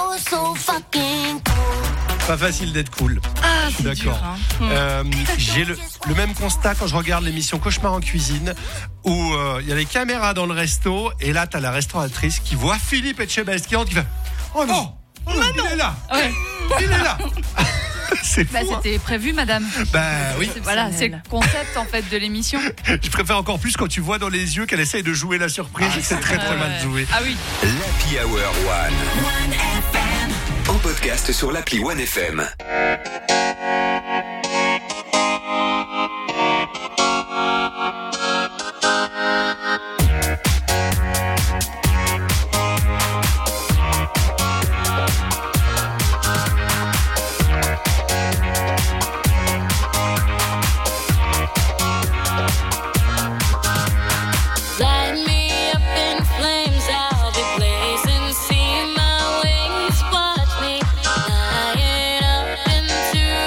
Pas facile d'être cool. Ah, je suis d'accord. Dur, hein. J'ai le même constat quand je regarde l'émission Cauchemar en cuisine où il y a les caméras dans le resto et là t'as la restauratrice qui voit Philippe Etchebest qui rentre, qui fait oh non, il est là. Ouais. Il est là. C'est fou, c'était prévu, madame. Oui. C'est le concept en fait de l'émission. Je préfère encore plus quand tu vois dans les yeux qu'elle essaye de jouer la surprise et que c'est très très mal joué. Ah oui. L'Happy Hour One. En podcast sur l'appli One FM. To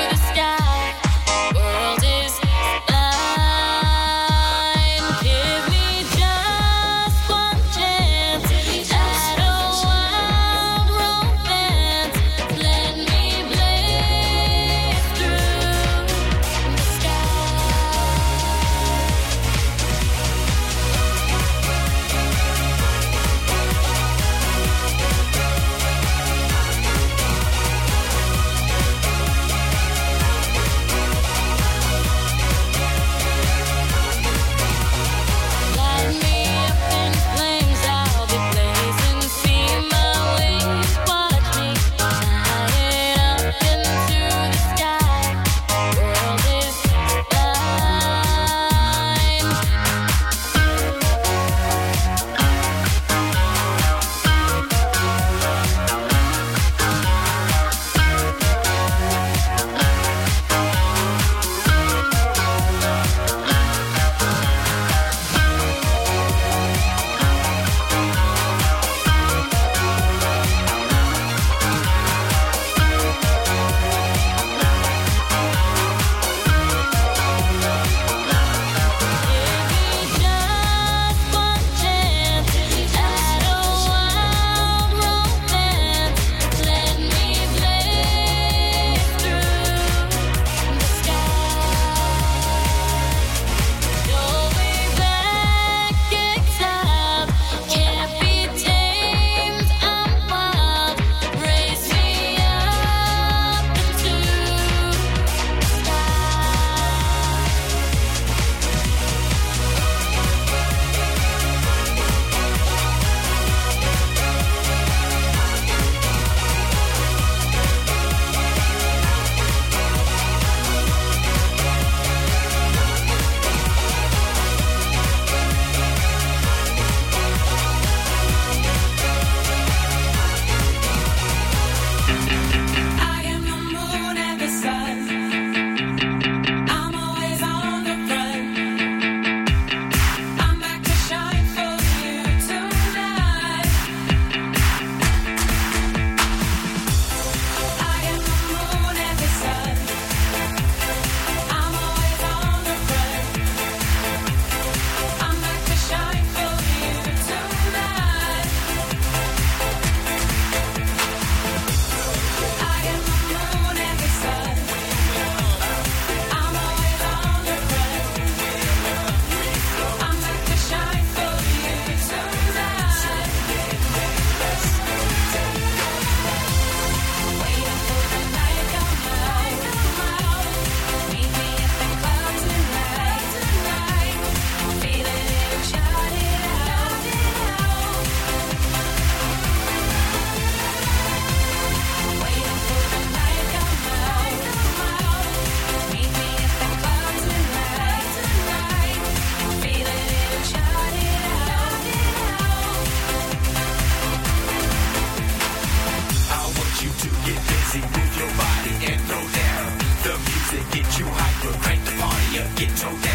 get no